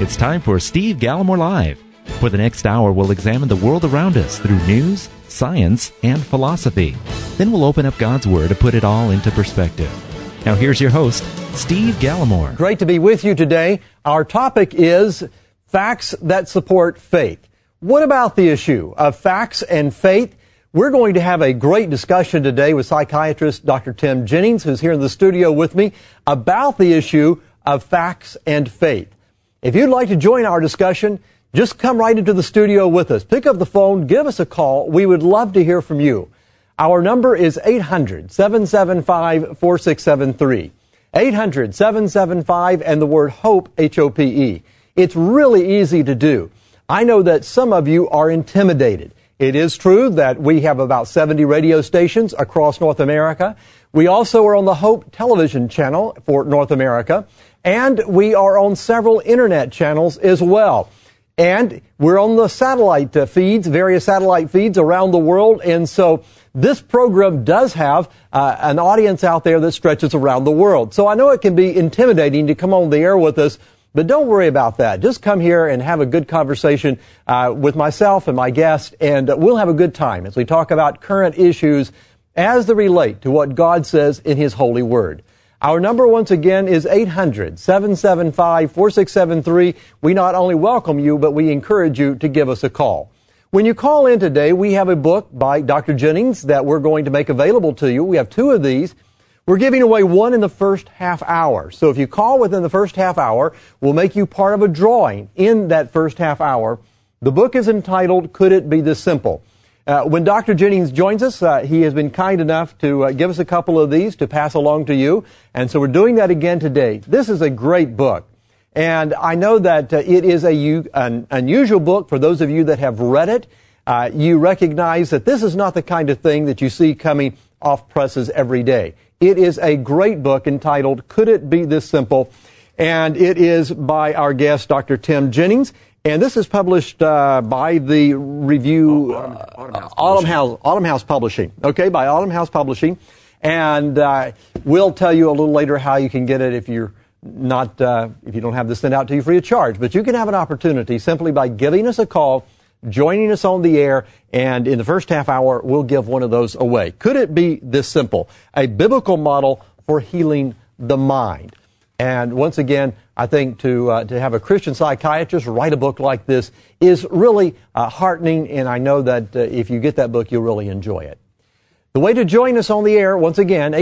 It's time for Steve Gallimore Live. For the next hour, we'll examine the world around us through news, science, and philosophy. Then we'll open up God's Word to put it all into perspective. Now here's your host, Steve Gallimore. Great to be with you today. Our topic is facts that support faith. What about the issue of facts and faith? We're going to have a great discussion today with psychiatrist Dr. Tim Jennings, who's here in the studio with me, about the issue of facts and faith. If you'd like to join our discussion, just come right into the studio with us. Pick up the phone, give us a call. We would love to hear from you. Our number is 800-775-4673. 800-775 and the word HOPE, H-O-P-E. It's really easy to do. I know that some of you are intimidated. It is true that we have about 70 radio stations across North America. We also are on the Hope television channel for North America, and we are on several internet channels as well. And we're on the satellite feeds, various satellite feeds around the world, and so this program does have an audience out there that stretches around the world. So I know it can be intimidating to come on the air with us, but don't worry about that. Just come here and have a good conversation with myself and my guest, and we'll have a good time as we talk about current issues as they relate to what God says in His holy word. Our number, once again, is 800-775-4673. We not only welcome you, but we encourage you to give us a call. When you call in today, we have a book by Dr. Jennings that we're going to make available to you. We have two of these. We're giving away one in the first half hour. So if you call within the first half hour, we'll make you part of a drawing in that first half hour. The book is entitled, Could It Be This Simple? When Dr. Jennings joins us, he has been kind enough to give us a couple of these to pass along to you. And so we're doing that again today. This is a great book. And I know that it is an unusual book for those of you that have read it. You recognize that this is not the kind of thing that you see coming off presses every day. It is a great book entitled, Could It Be This Simple? And it is by our guest, Dr. Tim Jennings. And this is published by the review Autumn House Publishing. Okay, by Autumn House Publishing. And we'll tell you a little later how you can get it if you don't have this sent out to you free of charge. But you can have an opportunity simply by giving us a call, joining us on the air, and in the first half hour, we'll give one of those away. Could it be this simple? A biblical model for healing the mind. And once again, I think to have a Christian psychiatrist write a book like this is really heartening, and I know that if you get that book, you'll really enjoy it. The way to join us on the air, once again,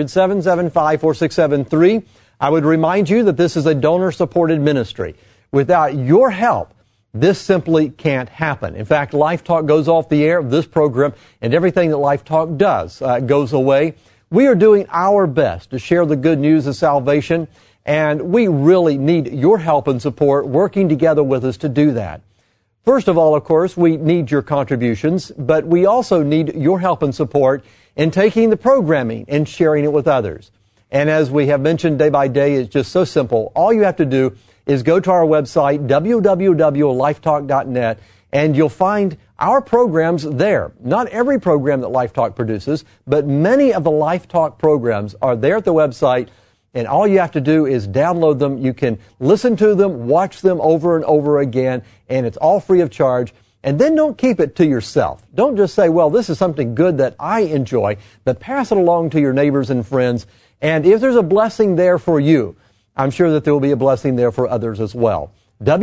800-775-4673. I would remind you that this is a donor-supported ministry. Without your help, this simply can't happen. In fact, Life Talk goes off the air, this program, and everything that Life Talk does goes away. We are doing our best to share the good news of salvation, and we really need your help and support working together with us to do that. First of all, of course, we need your contributions, but we also need your help and support in taking the programming and sharing it with others. And as we have mentioned day by day, it's just so simple. All you have to do is go to our website, www.lifetalk.net, and you'll find our programs there. Not every program that Life Talk produces, but many of the Life Talk programs are there at the website, and all you have to do is download them. You can listen to them, watch them over and over again, and it's all free of charge. And then don't keep it to yourself. Don't just say, well, this is something good that I enjoy, but pass it along to your neighbors and friends. And if there's a blessing there for you, I'm sure that there will be a blessing there for others as well.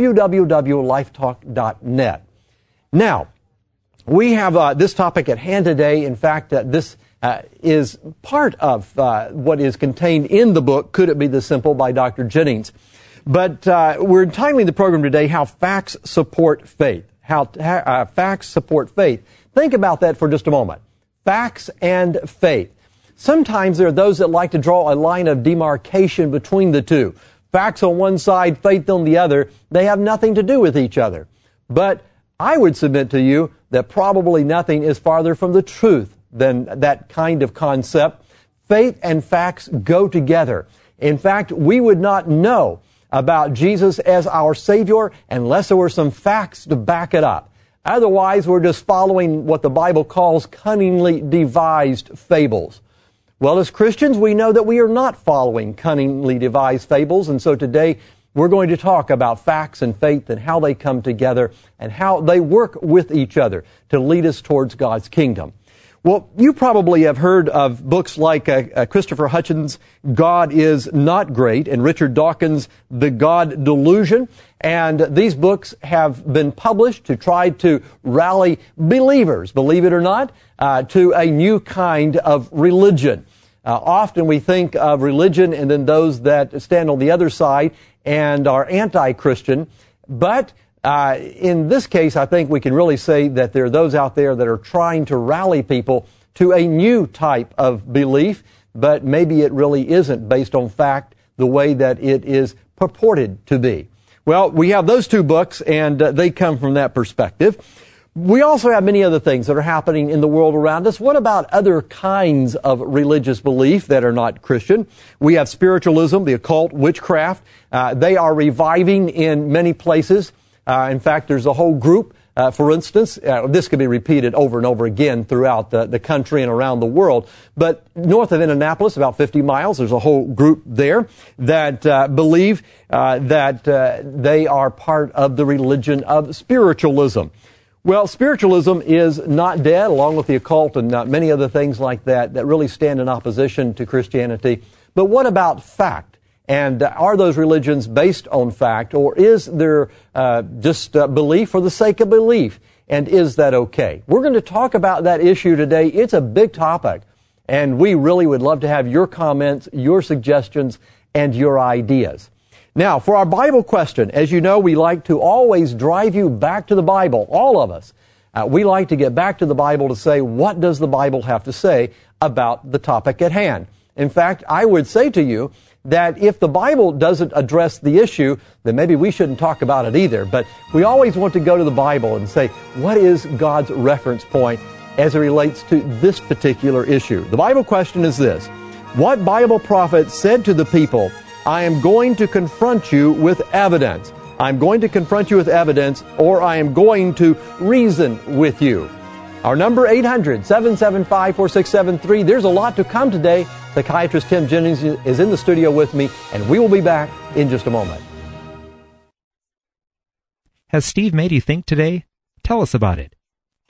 www.lifetalk.net. Now, we have this topic at hand today. In fact, this is part of what is contained in the book, Could It Be This Simple, by Dr. Jennings. But we're entitling the program today, How Facts Support Faith. How facts support faith. Think about that for just a moment. Facts and faith. Sometimes there are those that like to draw a line of demarcation between the two. Facts on one side, faith on the other. They have nothing to do with each other. But I would submit to you that probably nothing is farther from the truth than that kind of concept. Faith and facts go together. In fact, we would not know about Jesus as our Savior unless there were some facts to back it up. Otherwise, we're just following what the Bible calls cunningly devised fables. Well, as Christians, we know that we are not following cunningly devised fables, and so today We're going to talk about facts and faith and how they come together and how they work with each other to lead us towards God's kingdom. Well, you probably have heard of books like Christopher Hitchens' God is Not Great and Richard Dawkins' The God Delusion. And these books have been published to try to rally believers, believe it or not, to a new kind of religion. Often we think of religion and then those that stand on the other side and are anti-Christian. But in this case, I think we can really say that there are those out there that are trying to rally people to a new type of belief, but maybe it really isn't based on fact the way that it is purported to be. Well, we have those two books, and they come from that perspective. We also have many other things that are happening in the world around us. What about other kinds of religious belief that are not Christian? We have spiritualism, the occult, witchcraft. They are reviving in many places. In fact, there's a whole group, for instance, this could be repeated over and over again throughout the country and around the world, but north of Indianapolis, about 50 miles, there's a whole group there that believe that they are part of the religion of spiritualism. Well, spiritualism is not dead, along with the occult and many other things like that really stand in opposition to Christianity. But what about fact? And are those religions based on fact, or is there just belief for the sake of belief? And is that okay? We're going to talk about that issue today. It's a big topic, and we really would love to have your comments, your suggestions, and your ideas. Now, for our Bible question, as you know, we like to always drive you back to the Bible, all of us. We like to get back to the Bible to say, what does the Bible have to say about the topic at hand? In fact, I would say to you that if the Bible doesn't address the issue, then maybe we shouldn't talk about it either. But we always want to go to the Bible and say, what is God's reference point as it relates to this particular issue? The Bible question is this: what Bible prophet said to the people, I am going to confront you with evidence. I'm going to confront you with evidence, or I am going to reason with you. Our number, 800-775-4673. There's a lot to come today. Psychiatrist Tim Jennings is in the studio with me, and we will be back in just a moment. Has Steve made you think today? Tell us about it.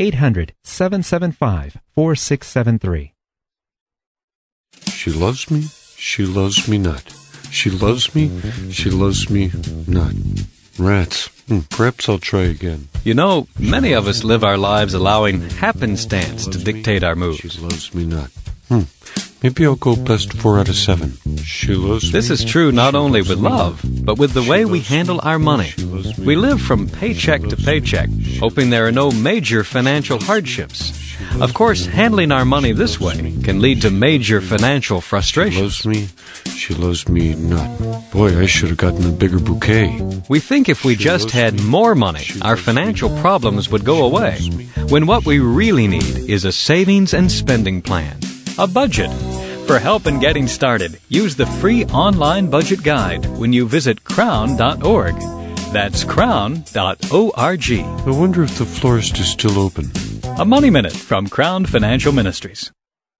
800-775-4673. She loves me, she loves me not. She loves me not. Rats. Perhaps I'll try again. You know, many of us live our lives allowing happenstance to dictate our moves. She loves me not. Maybe I'll go best 4 out of 7. She loves me. This is true not only with love, but with the way we handle our money. We live from paycheck to paycheck, hoping there are no major financial hardships. Of course, handling our money this way can lead to major financial frustration. She loves me not. Boy, I should have gotten a bigger bouquet. We think if we just had more money, our financial problems would go away, when what we really need is a savings and spending plan, a budget. For help in getting started, use the free online budget guide when you visit crown.org. That's crown.org. I wonder if the florist is still open. A Money Minute from Crown Financial Ministries.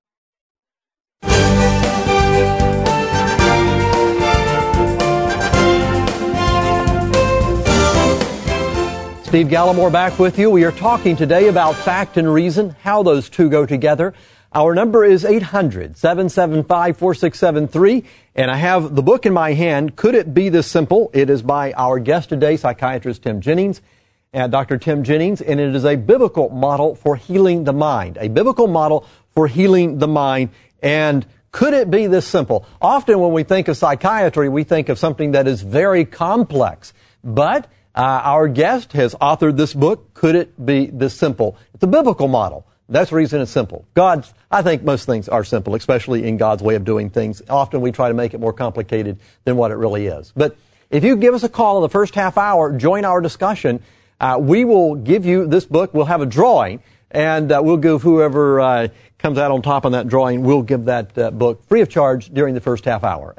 Steve Gallimore back with you. We are talking today about fact and reason, how those two go together. Our number is 800-775-4673, and I have the book in my hand, Could It Be This Simple? It is by our guest today, psychiatrist Tim Jennings, Dr. Tim Jennings, and it is a biblical model for healing the mind, a biblical model for healing the mind. And could it be this simple? Often when we think of psychiatry, we think of something that is very complex, but our guest has authored this book, Could It Be This Simple? It's a biblical model. That's the reason it's simple. I think most things are simple, especially in God's way of doing things. Often we try to make it more complicated than what it really is. But if you give us a call in the first half hour, join our discussion, we will give you this book. We'll have a drawing, and we'll give whoever comes out on top on that drawing, we'll give that book free of charge during the first half hour.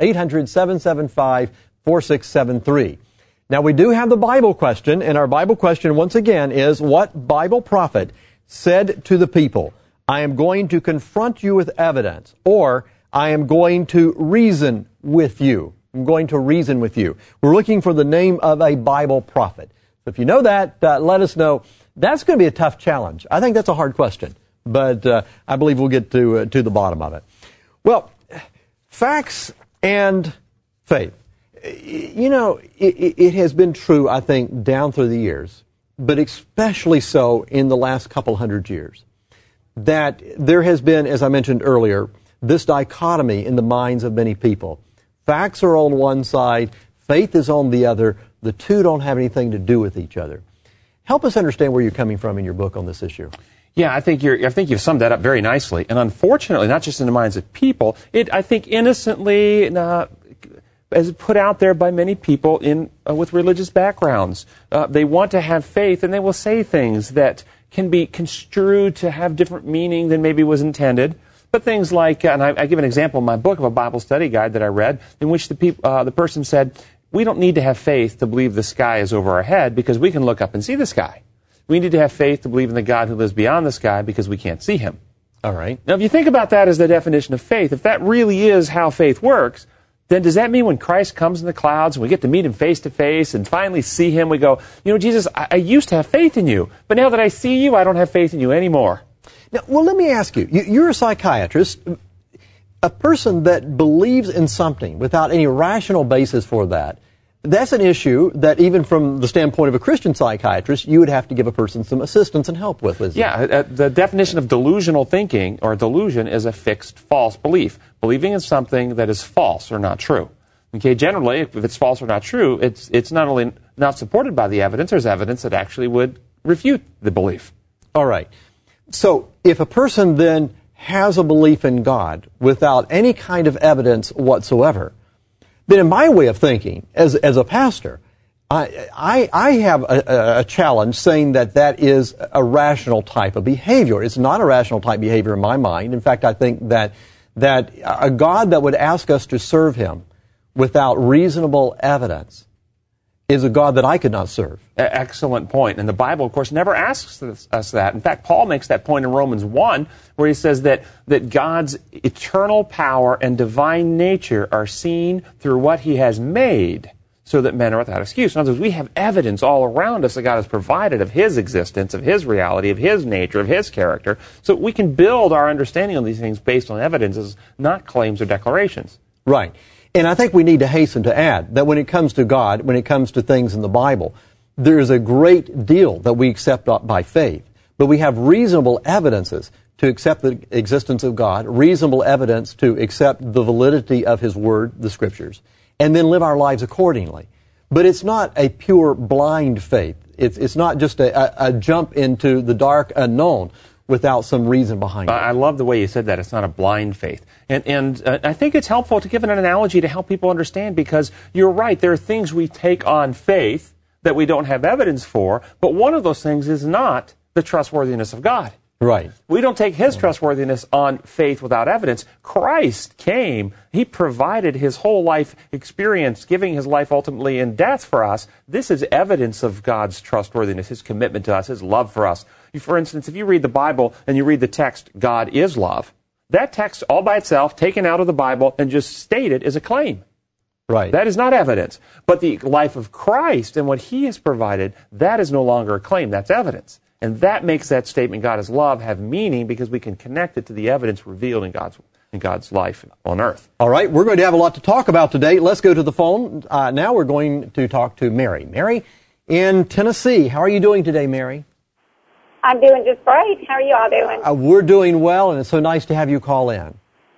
800-775-4673. Now, we do have the Bible question, and our Bible question, once again, is what Bible prophet said to the people, I am going to confront you with evidence, or I am going to reason with you. I'm going to reason with you. We're looking for the name of a Bible prophet. So if you know that, let us know. That's going to be a tough challenge. I think that's a hard question, but I believe we'll get to the bottom of it. Well, facts and faith. You know, it has been true, I think, down through the years, but especially so in the last couple hundred years, that there has been, as I mentioned earlier, this dichotomy in the minds of many people. Facts are on one side, faith is on the other. The two don't have anything to do with each other. Help us understand where you're coming from in your book on this issue. Yeah, I think you've summed that up very nicely. And unfortunately, not just in the minds of people, I think innocently as put out there by many people with religious backgrounds. They want to have faith, and they will say things that can be construed to have different meaning than maybe was intended. But things like, and I give an example in my book of a Bible study guide that I read, in which the person said, we don't need to have faith to believe the sky is over our head because we can look up and see the sky. We need to have faith to believe in the God who lives beyond the sky because we can't see him. All right. Now, if you think about that as the definition of faith, if that really is how faith works, then does that mean when Christ comes in the clouds and we get to meet him face to face and finally see him, we go, you know, Jesus, I used to have faith in you, but now that I see you, I don't have faith in you anymore. Now, well, let me ask you, you're a psychiatrist, a person that believes in something without any rational basis for that. That's an issue that even from the standpoint of a Christian psychiatrist, you would have to give a person some assistance and help with, isn't it? Yeah, the definition of delusional thinking or delusion is a fixed false belief, believing in something that is false or not true. Okay, generally, if it's false or not true, it's not only not supported by the evidence, there's evidence that actually would refute the belief. All right. So if a person then has a belief in God without any kind of evidence whatsoever, then in my way of thinking, as a pastor, I have a challenge saying that is a rational type of behavior. It's not a rational type behavior in my mind. In fact, I think that a God that would ask us to serve him without reasonable evidence is a God that I could not serve. Excellent point. And the Bible, of course, never asks us that. In fact, Paul makes that point in Romans 1, where he says that God's eternal power and divine nature are seen through what he has made, so that men are without excuse. In other words, we have evidence all around us that God has provided of his existence, of his reality, of his nature, of his character, so we can build our understanding of these things based on evidences, not claims or declarations. Right. And I think we need to hasten to add that when it comes to God, when it comes to things in the Bible, there is a great deal that we accept by faith. But we have reasonable evidences to accept the existence of God, reasonable evidence to accept the validity of his word, the scriptures, and then live our lives accordingly. But it's not a pure blind faith. It's not just a jump into the dark unknown without some reason behind it. I love the way you said that. It's not a blind faith. And I think it's helpful to give an analogy to help people understand, because you're right, there are things we take on faith that we don't have evidence for, but one of those things is not the trustworthiness of God. Right. We don't take his trustworthiness on faith without evidence. Christ came. He provided his whole life experience, giving his life ultimately in death for us. This is evidence of God's trustworthiness, his commitment to us, his love for us. For instance, if you read the Bible and you read the text, God is love, that text all by itself, taken out of the Bible and just stated, is a claim. Right. That is not evidence. But the life of Christ and what he has provided, that is no longer a claim. That's evidence. And that makes that statement, God is love, have meaning, because we can connect it to the evidence revealed in God's life on earth. All right, we're going to have a lot to talk about today. Let's go to the phone. Now we're going to talk to Mary. Mary in Tennessee. How are you doing today, Mary? I'm doing just great. How are you all doing? We're doing well, and it's so nice to have you call in.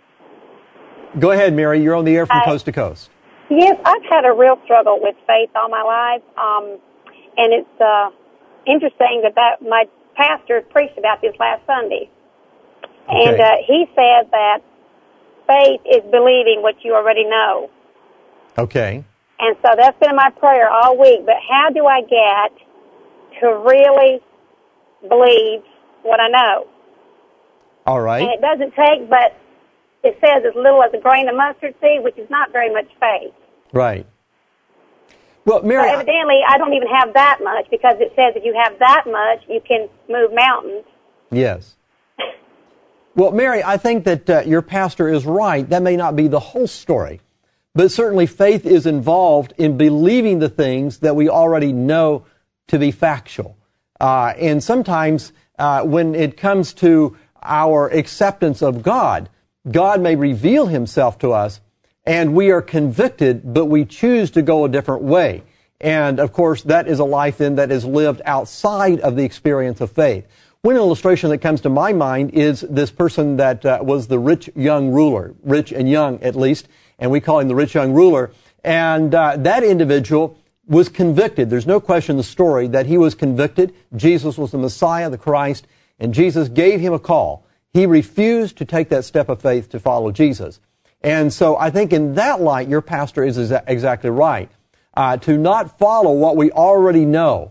Go ahead, Mary. You're on the air from coast to coast. Yes, I've had a real struggle with faith all my life, and it's interesting that my pastor preached about this last Sunday. Okay. And he said that faith is believing what you already know. Okay. And so that's been my prayer all week. But how do I get to really believe what I know? All right. And it doesn't take, but it says as little as a grain of mustard seed, which is not very much faith. Right. Well, Mary, so evidently, I don't even have that much, because it says if you have that much, you can move mountains. Yes. Well, Mary, I think that your pastor is right. That may not be the whole story. but certainly faith is involved in believing the things that we already know to be factual. And sometimes when it comes to our acceptance of God, God may reveal himself to us, and we are convicted, but we choose to go a different way. And, of course, that is a life then that is lived outside of the experience of faith. One illustration that comes to my mind is this person that was the rich young ruler, rich and young at least, and we call him the rich young ruler. And that individual was convicted. There's no question in the story that he was convicted. Jesus was the Messiah, the Christ, and Jesus gave him a call. He refused to take that step of faith to follow Jesus. And so I think in that light, your pastor is exactly right. To not follow what we already know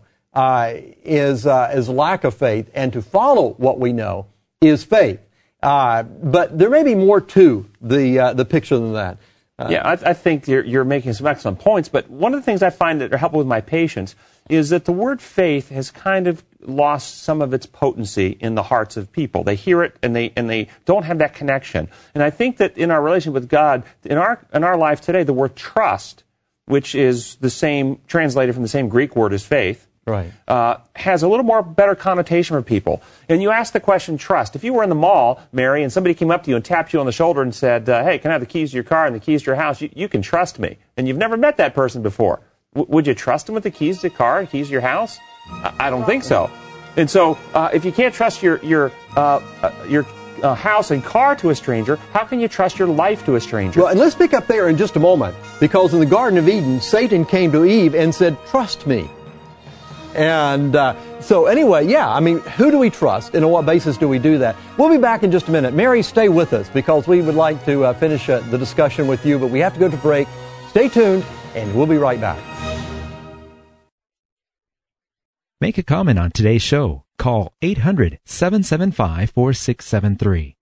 is lack of faith, and to follow what we know is faith. But there may be more to the picture than that. I think you're making some excellent points, but one of the things I find that are helpful with my patients is that the word faith has kind of lost some of its potency in the hearts of people. They hear it and they don't have that connection. And I think that in our relation with God, in our life today, the word trust, which is the same, translated from the same Greek word as faith, right, has a little more better connotation for people. And you ask the question, trust. If you were in the mall, Mary, and somebody came up to you and tapped you on the shoulder and said, hey, can I have the keys to your car and the keys to your house? You can trust me. And you've never met that person before. Would you trust them with the keys to the car and keys to your house? I don't think so. And so if you can't trust your house and car to a stranger, how can you trust your life to a stranger? Well, and let's pick up there in just a moment, because in the Garden of Eden, Satan came to Eve and said, trust me. And so anyway, who do we trust, and on what basis do we do that? We'll be back in just a minute. Mary, stay with us, because we would like to finish the discussion with you, but we have to go to break. Stay tuned, and we'll be right back. Make a comment on today's show. Call 800-775-4673.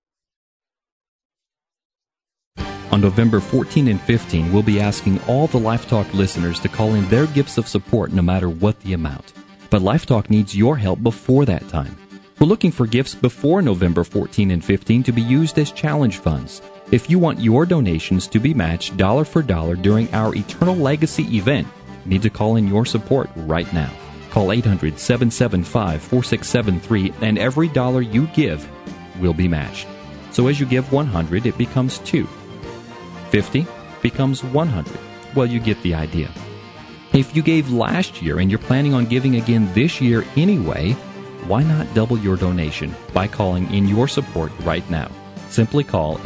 On November 14 and 15, we'll be asking all the Life Talk listeners to call in their gifts of support no matter what the amount. But Life Talk needs your help before that time. We're looking for gifts before November 14 and 15 to be used as challenge funds. If you want your donations to be matched dollar for dollar during our Eternal Legacy event, you need to call in your support right now. Call 800-775-4673, and every dollar you give will be matched. So as you give 100, it becomes 2. 50 becomes 100. Well, you get the idea. If you gave last year and you're planning on giving again this year anyway, why not double your donation by calling in your support right now? Simply call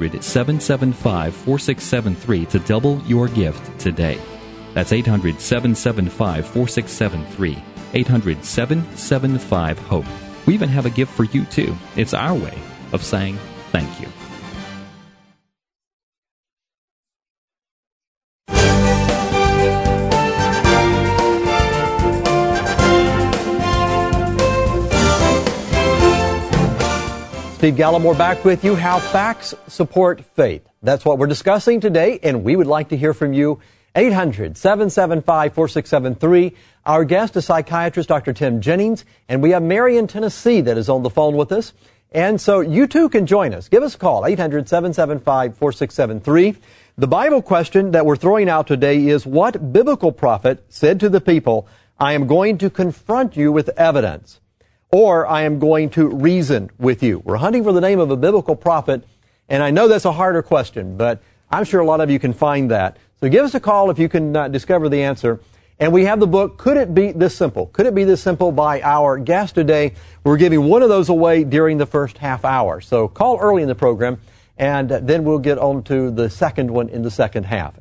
800-775-4673 to double your gift today. That's 800-775-4673. 800-775-HOPE. We even have a gift for you, too. It's our way of saying thank you. Steve Gallimore back with you. How facts support faith. That's what we're discussing today, and we would like to hear from you. 800-775-4673. Our guest is psychiatrist Dr. Tim Jennings, and we have Mary in Tennessee that is on the phone with us. And so you too can join us. Give us a call, 800-775-4673. The Bible question that we're throwing out today is, what biblical prophet said to the people, I am going to confront you with evidence, or I am going to reason with you? We're hunting for the name of a biblical prophet, and I know that's a harder question, but I'm sure a lot of you can find that. So give us a call if you can discover the answer. And we have the book, Could It Be This Simple? Could It Be This Simple by our guest today. We're giving one of those away during the first half hour. So call early in the program, and then we'll get on to the second one in the second half.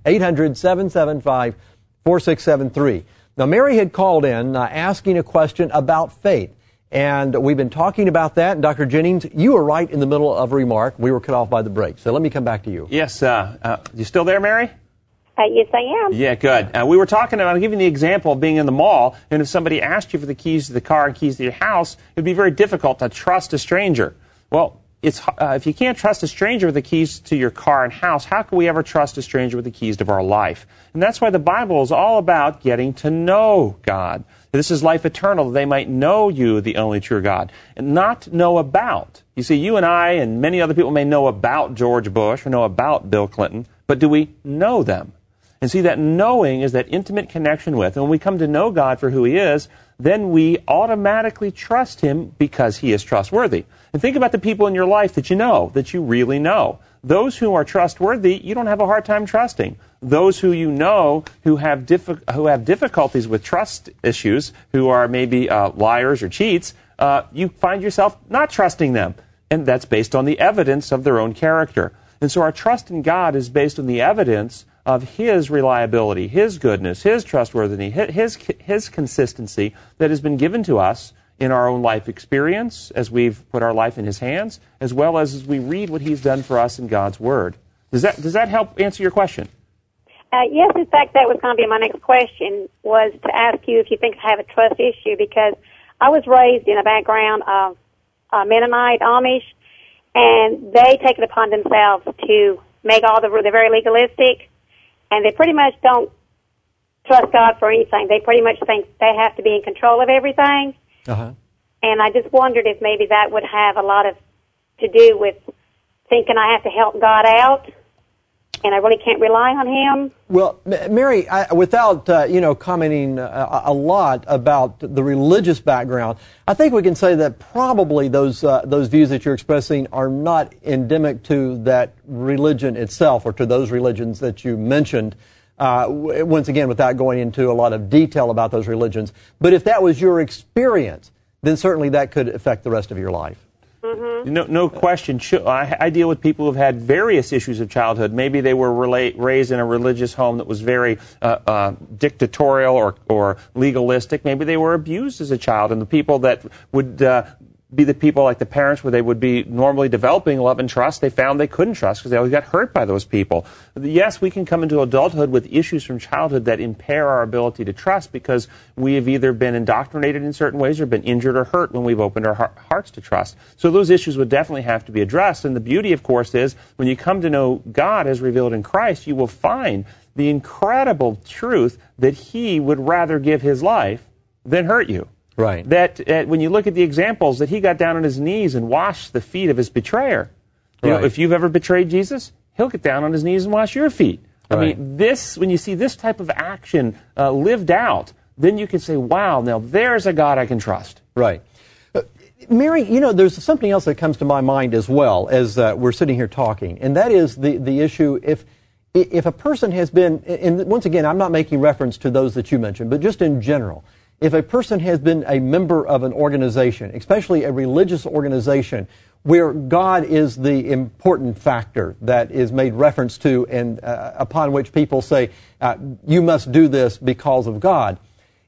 800-775-4673. Now, Mary had called in asking a question about faith. And we've been talking about that. And Dr. Jennings, you were right in the middle of a remark. We were cut off by the break. So let me come back to you. Yes. You still there, Mary? Yes, I am. Yeah, good. We were talking about giving the example of being in the mall, and if somebody asked you for the keys to the car and keys to your house, it would be very difficult to trust a stranger. Well, if you can't trust a stranger with the keys to your car and house, how can we ever trust a stranger with the keys to our life? And that's why the Bible is all about getting to know God. This is life eternal, that they might know you, the only true God, and not know about. You see, you and I and many other people may know about George Bush or know about Bill Clinton, but do we know them? And see, that knowing is that intimate connection with. And when we come to know God for who He is, then we automatically trust Him because He is trustworthy. And think about the people in your life that you know, that you really know. Those who are trustworthy, you don't have a hard time trusting. Those who you know who have difficulties with trust issues, who are maybe liars or cheats, you find yourself not trusting them. And that's based on the evidence of their own character. And so our trust in God is based on the evidence of His reliability, His goodness, His trustworthiness, His consistency that has been given to us in our own life experience as we've put our life in His hands, as well as we read what He's done for us in God's Word. Does that help answer your question? Yes, in fact, that was going to be my next question, was to ask you if you think I have a trust issue, because I was raised in a background of Mennonite, Amish, and they take it upon themselves to make they're very legalistic, and they pretty much don't trust God for anything. They pretty much think they have to be in control of everything. Uh-huh. And I just wondered if maybe that would have a lot to do with thinking I have to help God out, and I really can't rely on Him. Well, Mary, without commenting a lot about the religious background, I think we can say that probably those views that you're expressing are not endemic to that religion itself or to those religions that you mentioned. Once again, without going into a lot of detail about those religions. But if that was your experience, then certainly that could affect the rest of your life. Mm-hmm. No question. I deal with people who've had various issues of childhood. Maybe they were raised in a religious home that was very dictatorial or legalistic. Maybe they were abused as a child, and the people that would be the people like the parents where they would be normally developing love and trust, they found they couldn't trust because they always got hurt by those people. Yes, we can come into adulthood with issues from childhood that impair our ability to trust because we have either been indoctrinated in certain ways or been injured or hurt when we've opened our hearts to trust. So those issues would definitely have to be addressed. And the beauty, of course, is when you come to know God as revealed in Christ, you will find the incredible truth that He would rather give His life than hurt you. Right. That when you look at the examples, that He got down on His knees and washed the feet of His betrayer. You know, if you've ever betrayed Jesus, He'll get down on His knees and wash your feet. I mean, when you see this type of action lived out, then you can say, wow, now there's a God I can trust. Right. Mary, there's something else that comes to my mind as well as we're sitting here talking, and that is the issue if a person has been, and once again, I'm not making reference to those that you mentioned, but just in general, if a person has been a member of an organization, especially a religious organization, where God is the important factor that is made reference to and upon which people say, you must do this because of God.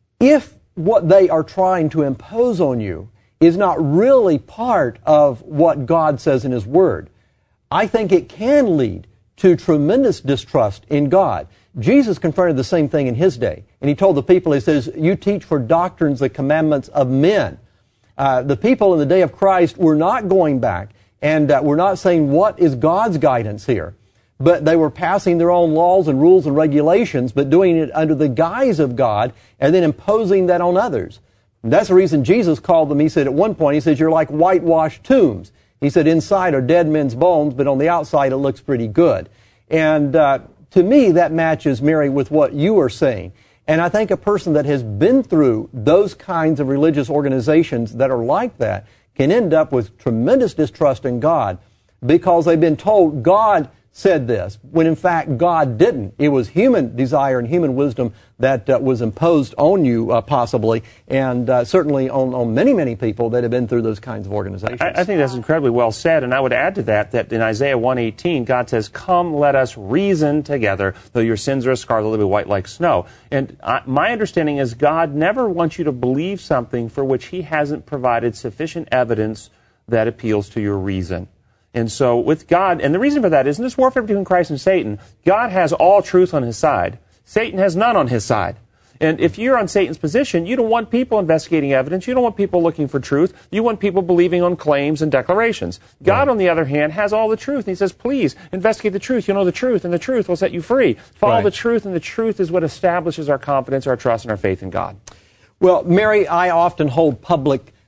If what they are trying to impose on you is not really part of what God says in His Word, I think it can lead to tremendous distrust in God. Jesus confronted the same thing in His day. And He told the people, He says, you teach for doctrines the commandments of men. The people in the day of Christ were not going back and were not saying, what is God's guidance here? But they were passing their own laws and rules and regulations, but doing it under the guise of God and then imposing that on others. And that's the reason Jesus called them, He said at one point, He says, you're like whitewashed tombs. He said, inside are dead men's bones, but on the outside it looks pretty good. And to me, that matches, Mary, with what you are saying. And I think a person that has been through those kinds of religious organizations that are like that can end up with tremendous distrust in God because they've been told God said this, when in fact God didn't. It was human desire and human wisdom that was imposed on you possibly, and certainly on many, many people that have been through those kinds of organizations. I think that's incredibly well said, and I would add to that in Isaiah 1:18, God says, come, let us reason together, though your sins are as scarlet, they'll be white like snow. And my understanding is God never wants you to believe something for which He hasn't provided sufficient evidence that appeals to your reason. And so with God, and the reason for that is in this warfare between Christ and Satan, God has all truth on His side. Satan has none on his side. And if you're on Satan's position, you don't want people investigating evidence. You don't want people looking for truth. You want people believing on claims and declarations. God, on the other hand, has all the truth. And He says, please, investigate the truth. You'll know the truth, and the truth will set you free. Follow the truth, and the truth is what establishes our confidence, our trust, and our faith in God. Well, Mary, I often hold public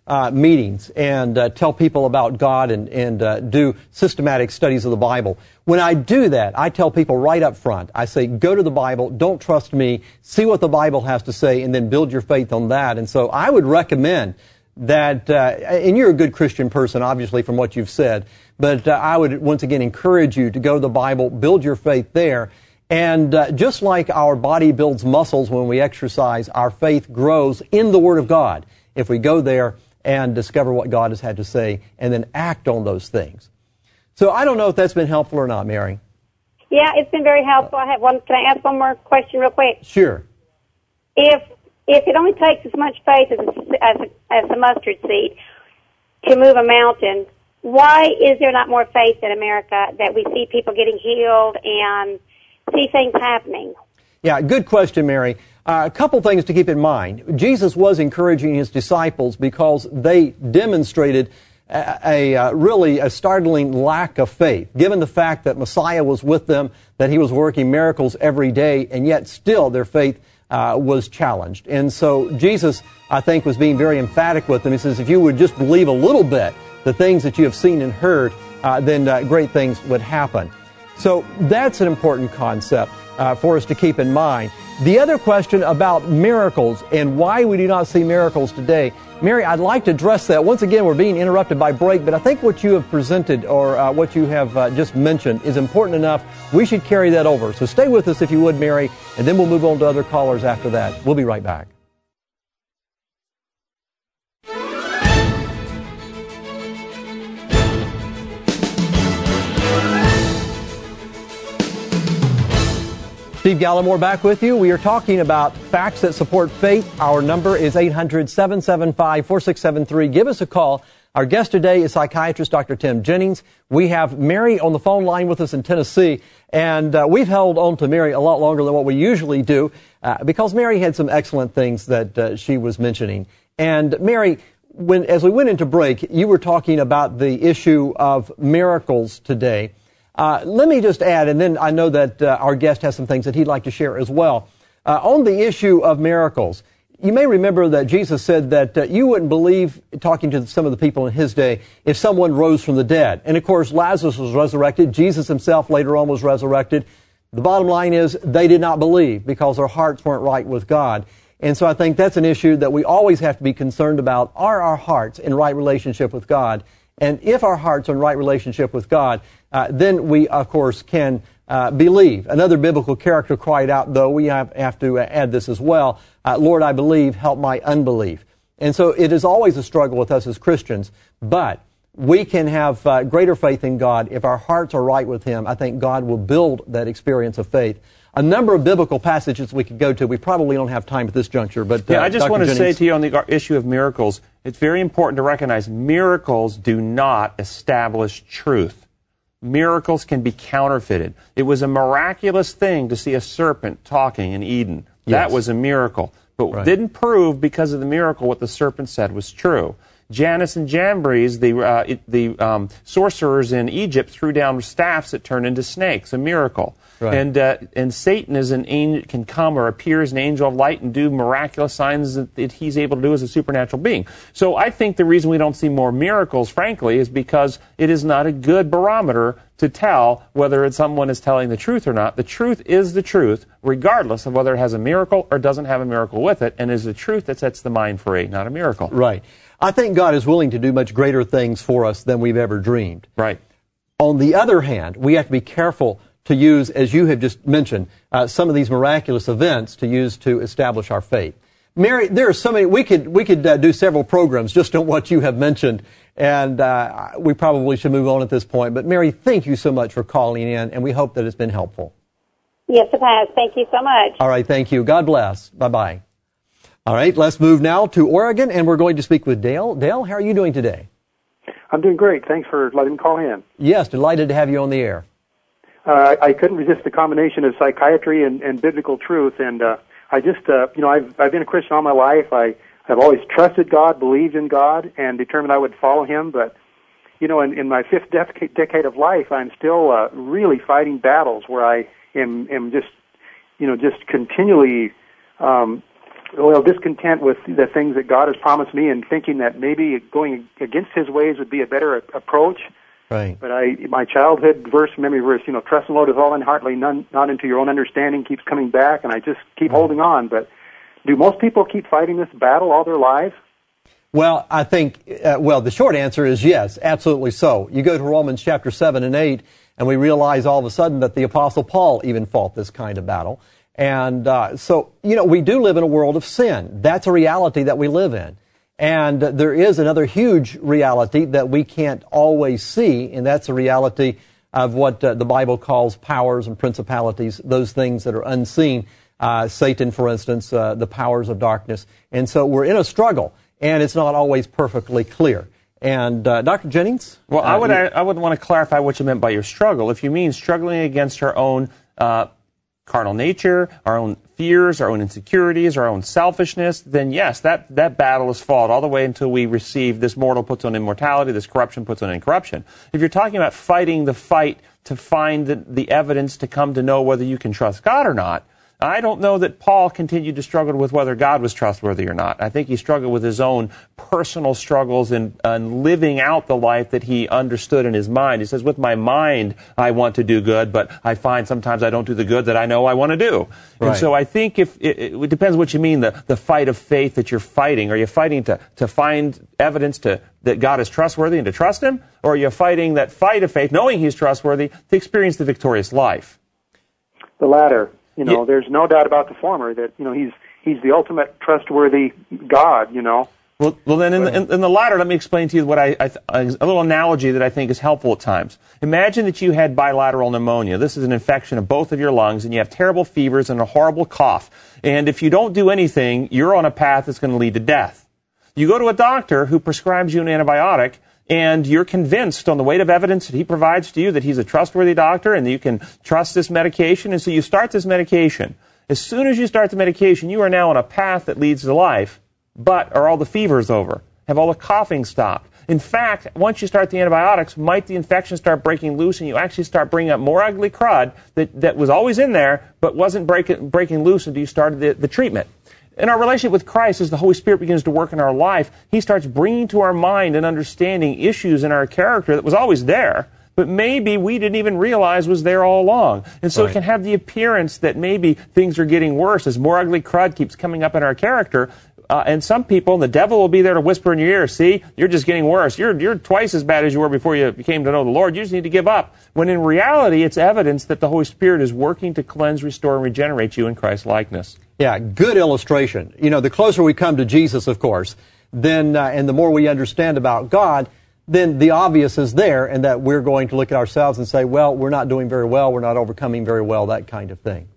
meetings and tell people about God and do systematic studies of the Bible. When I do that, I tell people right up front, I say, go to the Bible, don't trust me, see what the Bible has to say, and then build your faith on that. And so I would recommend that, and you're a good Christian person, obviously, from what you've said, but I would once again encourage you to go to the Bible, build your faith there, and just like our body builds muscles when we exercise, our faith grows in the Word of God if we go there and discover what God has had to say and then act on those things. So I don't know if that's been helpful or not, Mary. Yeah, it's been very helpful. Can I ask one more question real quick? Sure. If it only takes as much faith as a mustard seed to move a mountain, why is there not more faith in America that we see people getting healed and see things happening? Yeah, good question, Mary. A couple things to keep in mind. Jesus was encouraging his disciples because they demonstrated a really startling lack of faith, given the fact that Messiah was with them, that he was working miracles every day, and yet still their faith was challenged. And so Jesus, I think, was being very emphatic with them. He says, if you would just believe a little bit the things that you have seen and heard, then great things would happen. So that's an important concept for us to keep in mind. The other question about miracles and why we do not see miracles today, Mary, I'd like to address that. Once again, we're being interrupted by break, but I think what you have presented or what you have just mentioned is important enough. We should carry that over. So stay with us if you would, Mary, and then we'll move on to other callers after that. We'll be right back. Steve Gallimore back with you. We are talking about facts that support faith. Our number is 800-775-4673. Give us a call. Our guest today is psychiatrist Dr. Tim Jennings. We have Mary on the phone line with us in Tennessee, and we've held on to Mary a lot longer than what we usually do because Mary had some excellent things that she was mentioning. And Mary, as we went into break, you were talking about the issue of miracles today. Let me just add, and then I know that our guest has some things that he'd like to share as well. On the issue of miracles, you may remember that Jesus said that you wouldn't believe, talking to some of the people in his day, if someone rose from the dead. And of course, Lazarus was resurrected. Jesus himself later on was resurrected. The bottom line is they did not believe because their hearts weren't right with God. And so I think that's an issue that we always have to be concerned about. Are our hearts in right relationship with God? And if our hearts are in right relationship with God, then we, of course, can believe. Another biblical character cried out, though, we have to add this as well, Lord, I believe, help my unbelief. And so it is always a struggle with us as Christians, but we can have greater faith in God. If our hearts are right with Him, I think God will build that experience of faith. A number of biblical passages we could go to. We probably don't have time at this juncture, but I just Dr. want to Jennings, say to you on the issue of miracles, it's very important to recognize miracles do not establish truth. Miracles can be counterfeited. It was a miraculous thing to see a serpent talking in Eden. That Yes. was a miracle, but Right. didn't prove because of the miracle what the serpent said was true. Jannes and Jambres, the sorcerers in Egypt, threw down staffs that turned into snakes, a miracle. Right. And Satan is an angel, can come or appear as an angel of light and do miraculous signs that he's able to do as a supernatural being. So I think the reason we don't see more miracles, frankly, is because it is not a good barometer to tell whether someone is telling the truth or not. The truth is the truth, regardless of whether it has a miracle or doesn't have a miracle with it, and is the truth that sets the mind free, not a miracle. Right. I think God is willing to do much greater things for us than we've ever dreamed. Right. On the other hand, we have to be careful to use, as you have just mentioned, some of these miraculous events to use to establish our faith. Mary, there are so many. We could do several programs just on what you have mentioned, and we probably should move on at this point. But Mary, thank you so much for calling in, and we hope that it's been helpful. Yes, it has. Thank you so much. All right, thank you. God bless. Bye-bye. All right, let's move now to Oregon, and we're going to speak with Dale. Dale, how are you doing today? I'm doing great. Thanks for letting me call in. Yes, delighted to have you on the air. I couldn't resist the combination of psychiatry and biblical truth, and I just, I've been a Christian all my life. I've always trusted God, believed in God, and determined I would follow Him. But, in my fifth decade of life, I'm still really fighting battles where I am just continually discontent with the things that God has promised me, and thinking that maybe going against His ways would be a better approach. Right. But my childhood memory verse, trust in the Lord with all thine heart, lean not into your own understanding, keeps coming back, and I just keep holding on. But do most people keep fighting this battle all their lives? Well, I think, the short answer is yes, absolutely so. You go to Romans chapter 7 and 8, and we realize all of a sudden that the Apostle Paul even fought this kind of battle. And so, we do live in a world of sin. That's a reality that we live in. And there is another huge reality that we can't always see, and that's the reality of what the Bible calls powers and principalities, those things that are unseen. Satan, for instance, the powers of darkness. And so we're in a struggle, and it's not always perfectly clear. And Dr. Jennings? Well, I would want to clarify what you meant by your struggle. If you mean struggling against our own carnal nature, our own fears, our own insecurities, our own selfishness, then yes, that battle is fought all the way until we receive this mortal puts on immortality, this corruption puts on incorruption. If you're talking about fighting the fight to find the evidence to come to know whether you can trust God or not, I don't know that Paul continued to struggle with whether God was trustworthy or not. I think he struggled with his own personal struggles and living out the life that he understood in his mind. He says, with my mind, I want to do good, but I find sometimes I don't do the good that I know I want to do. Right. And so I think it depends what you mean, the fight of faith that you're fighting. Are you fighting to find evidence that God is trustworthy and to trust Him? Or are you fighting that fight of faith, knowing He's trustworthy, to experience the victorious life? The latter. There's no doubt about the former, that, he's the ultimate trustworthy God, Well, then in the latter, let me explain to you what a little analogy that I think is helpful at times. Imagine that you had bilateral pneumonia. This is an infection of both of your lungs, and you have terrible fevers and a horrible cough. And if you don't do anything, you're on a path that's going to lead to death. You go to a doctor who prescribes you an antibiotic, and you're convinced on the weight of evidence that he provides to you that he's a trustworthy doctor and that you can trust this medication, and so you start this medication. As soon as you start the medication, you are now on a path that leads to life, but are all the fevers over? Have all the coughing stopped? In fact, once you start the antibiotics, might the infection start breaking loose and you actually start bringing up more ugly crud that was always in there but wasn't breaking loose until you started the treatment? In our relationship with Christ, as the Holy Spirit begins to work in our life, He starts bringing to our mind and understanding issues in our character that was always there, but maybe we didn't even realize was there all along. And so It can have the appearance that maybe things are getting worse as more ugly crud keeps coming up in our character. And some people, the devil will be there to whisper in your ear, see, you're just getting worse. You're twice as bad as you were before you came to know the Lord. You just need to give up. When in reality, it's evidence that the Holy Spirit is working to cleanse, restore, and regenerate you in Christ's likeness. Yeah, good illustration. The closer we come to Jesus, of course, then and the more we understand about God, then the obvious is there, and that we're going to look at ourselves and say, well, we're not doing very well, we're not overcoming very well, that kind of thing.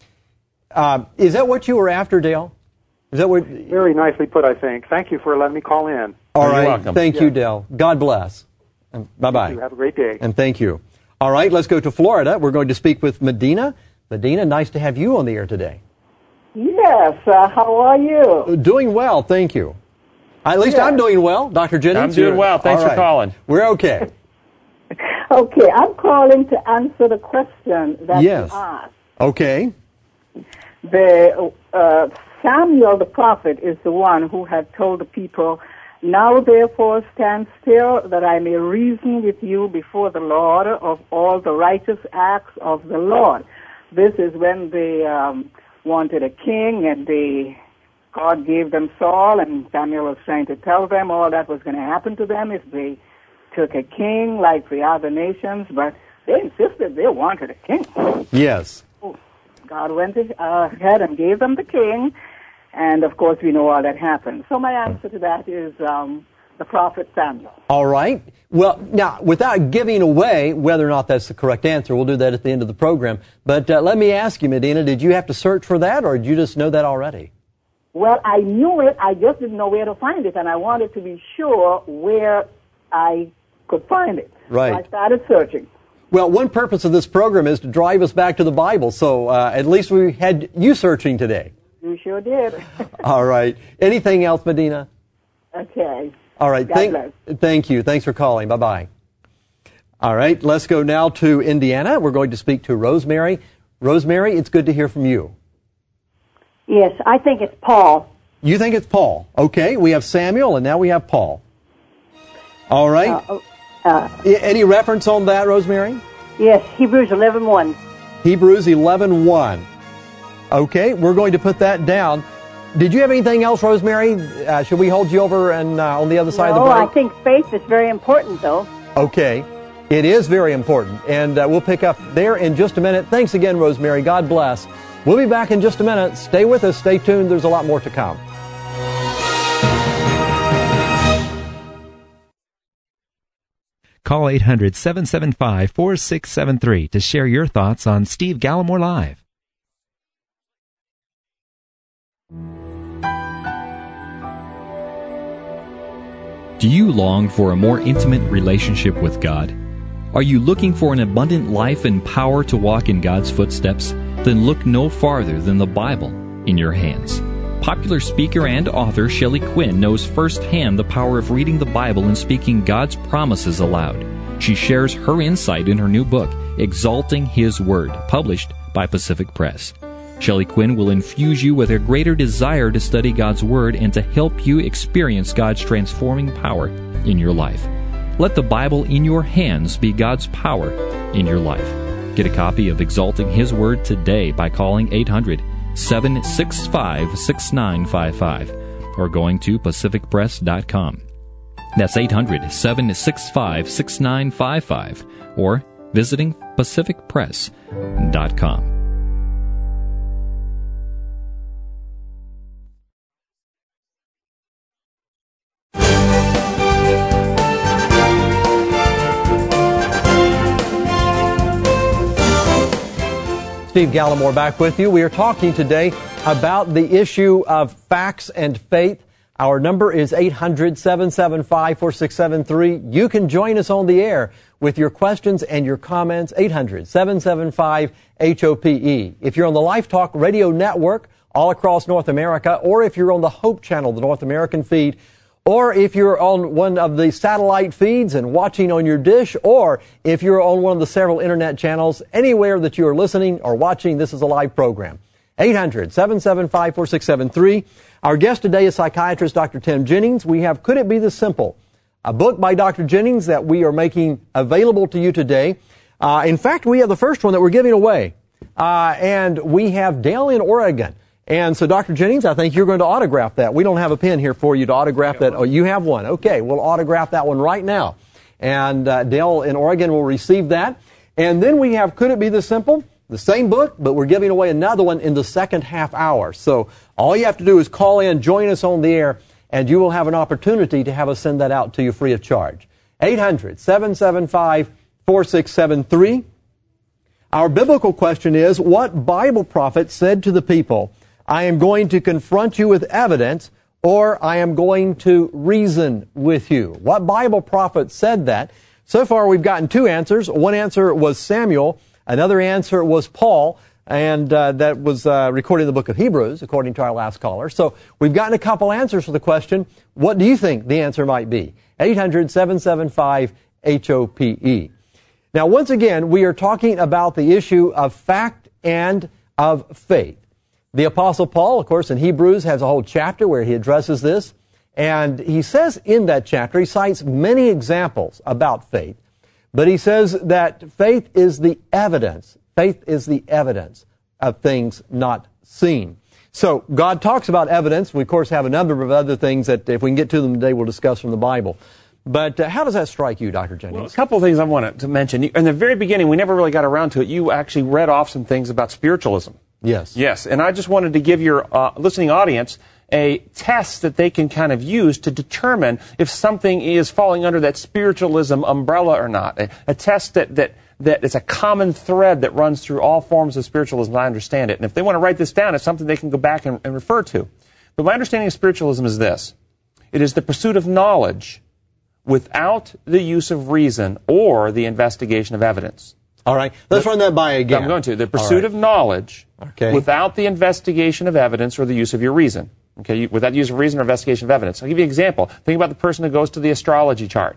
Is that what you were after, Dale? Is that what? Very nicely put, I think. Thank you for letting me call in. All right. You're welcome. Thank you, Dale. God bless. Bye-bye. You have a great day. And thank you. All right, let's go to Florida. We're going to speak with Medina. Medina, nice to have you on the air today. Yes, how are you? Doing well, thank you. At least I'm doing well. Dr. Jennings? I'm doing well. Thanks for calling. We're okay. Okay, I'm calling to answer the question that you asked. Okay. Samuel the prophet is the one who had told the people, now therefore stand still, that I may reason with you before the Lord of all the righteous acts of the Lord. This is when they wanted a king, and God gave them Saul, and Samuel was trying to tell them all that was going to happen to them if they took a king like the other nations, but they insisted they wanted a king. Yes. God went ahead and gave them the king, and of course we know all that happened. So my answer to that is the prophet Samuel. All right. Well, now, without giving away whether or not that's the correct answer, we'll do that at the end of the program. But let me ask you, Medina, did you have to search for that, or did you just know that already? Well, I knew it. I just didn't know where to find it, and I wanted to be sure where I could find it. Right. So I started searching. Well, one purpose of this program is to drive us back to the Bible, so at least we had you searching today. You sure did. All right. Anything else, Medina? Okay. All right. Thank you. Thanks for calling. Bye-bye. All right. Let's go now to Indiana. We're going to speak to Rosemary. Rosemary, it's good to hear from you. Yes, I think it's Paul. You think it's Paul. Okay, we have Samuel, and now we have Paul. All right. Any reference on that, Rosemary? Yes, Hebrews 11:1. Hebrews 11:1. Okay, we're going to put that down. Did you have anything else, Rosemary? Should we hold you over and on the other side of the break? I think faith is very important, though. Okay, it is very important, and we'll pick up there in just a minute. Thanks again, Rosemary. God bless. We'll be back in just a minute. Stay with us. Stay tuned. There's a lot more to come. Call 800-775-4673 to share your thoughts on Steve Gallimore Live. Do you long for a more intimate relationship with God? Are you looking for an abundant life and power to walk in God's footsteps? Then look no farther than the Bible in your hands. Popular speaker and author Shelley Quinn knows firsthand the power of reading the Bible and speaking God's promises aloud. She shares her insight in her new book, Exalting His Word, published by Pacific Press. Shelley Quinn will infuse you with a greater desire to study God's Word and to help you experience God's transforming power in your life. Let the Bible in your hands be God's power in your life. Get a copy of Exalting His Word today by calling 800-765-6955 or going to pacificpress.com. That's 800-765-6955 or visiting pacificpress.com. Steve Gallimore back with you. We are talking today about the issue of facts and faith. Our number is 800-775-4673. You can join us on the air with your questions and your comments, 800-775-HOPE. If you're on the Life Talk Radio Network all across North America, or if you're on the Hope Channel, the North American feed, or if you're on one of the satellite feeds and watching on your dish, or if you're on one of the several internet channels, anywhere that you are listening or watching, this is a live program. 800-775-4673. Our guest today is psychiatrist Dr. Tim Jennings. We have Could It Be This Simple? A book by Dr. Jennings that we are making available to you today. In fact, we have the first one that we're giving away. And we have Dale in Oregon. And so, Dr. Jennings, I think you're going to autograph that. We don't have a pen here for you to autograph that. Oh, you have one. Okay, we'll autograph that one right now. And Dale in Oregon will receive that. And then we have Could It Be This Simple? The same book, but we're giving away another one in the second half hour. So all you have to do is call in, join us on the air, and you will have an opportunity to have us send that out to you free of charge. 800-775-4673. Our biblical question is, what Bible prophet said to the people, I am going to confront you with evidence, or I am going to reason with you? What Bible prophet said that? So far, we've gotten two answers. One answer was Samuel. Another answer was Paul, and that was recorded in the book of Hebrews, according to our last caller. So we've gotten a couple answers for the question. What do you think the answer might be? 800-775-HOPE. Now, once again, we are talking about the issue of fact and of faith. The Apostle Paul, of course, in Hebrews has a whole chapter where he addresses this. And he says in that chapter, he cites many examples about faith. But he says that faith is the evidence. Faith is the evidence of things not seen. So God talks about evidence. We, of course, have a number of other things that if we can get to them today, we'll discuss from the Bible. But how does that strike you, Dr. Jennings? Well, a couple of things I wanted to mention. In the very beginning, we never really got around to it. You actually read off some things about spiritualism. Yes. Yes, and I just wanted to give your listening audience a test that they can kind of use to determine if something is falling under that spiritualism umbrella or not. A test that is a common thread that runs through all forms of spiritualism, I understand it. And if they want to write this down, it's something they can go back and refer to. But my understanding of spiritualism is this. It is the pursuit of knowledge without the use of reason or the investigation of evidence. All right. Let's run that by again. I'm going to. The pursuit of knowledge without the investigation of evidence or the use of your reason. Okay, without the use of reason or investigation of evidence. I'll give you an example. Think about the person who goes to the astrology charts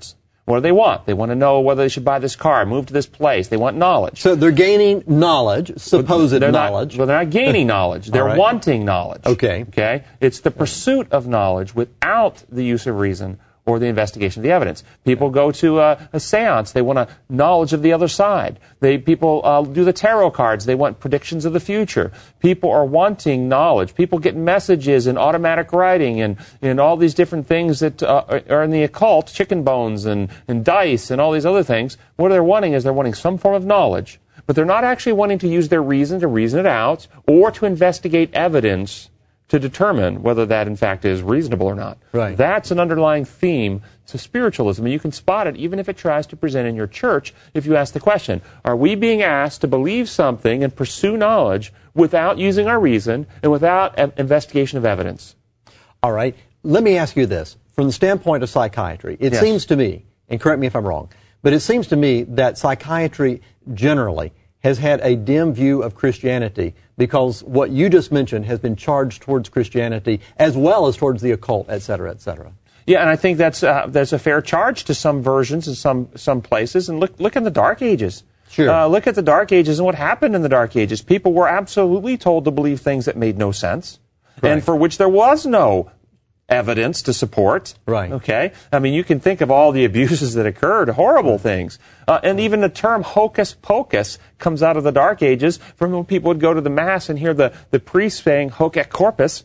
What do they want? They want to know whether they should buy this car, move to this place. They want knowledge. So they're gaining knowledge, supposed knowledge. They're not gaining knowledge. They're wanting knowledge. Okay. It's the pursuit of knowledge without the use of reason or the investigation of the evidence. People go to a seance. They want a knowledge of the other side. People do the tarot cards. They want predictions of the future. People are wanting knowledge. People get messages in automatic writing and all these different things that are in the occult, chicken bones and dice and all these other things. What they're wanting is they're wanting some form of knowledge, but they're not actually wanting to use their reason to reason it out or to investigate evidence to determine whether that, in fact, is reasonable or not. Right. That's an underlying theme to spiritualism, and you can spot it even if it tries to present in your church if you ask the question, are we being asked to believe something and pursue knowledge without using our reason and without investigation of evidence? All right. Let me ask you this. From the standpoint of psychiatry, it seems to me, and correct me if I'm wrong, but it seems to me that psychiatry generally has had a dim view of Christianity because what you just mentioned has been charged towards Christianity as well as towards the occult, et cetera, et cetera. Yeah, and I think that's a fair charge to some versions and some places. And look in the Dark Ages. Sure. Look at the Dark Ages and what happened in the Dark Ages. People were absolutely told to believe things that made no sense, and for which there was no evidence to support. Right. Okay? I mean, you can think of all the abuses that occurred, horrible things. And even the term hocus pocus comes out of the Dark Ages from when people would go to the Mass and hear the priest saying hoc et corpus,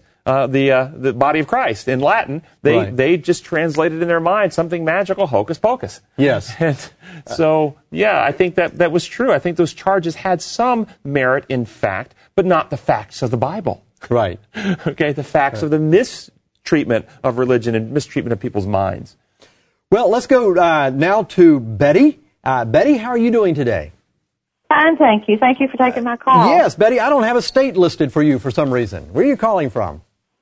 the body of Christ. In Latin, they just translated in their mind something magical, hocus pocus. Yes. And so, I think that was true. I think those charges had some merit in fact, but not the facts of the Bible. Right. Okay, the facts of the mistreatment of religion and mistreatment of people's minds. Well, let's go now to Betty. Betty, how are you doing today? Fine, thank you. Thank you for taking my call. Yes, Betty, I don't have a state listed for you for some reason. Where are you calling from?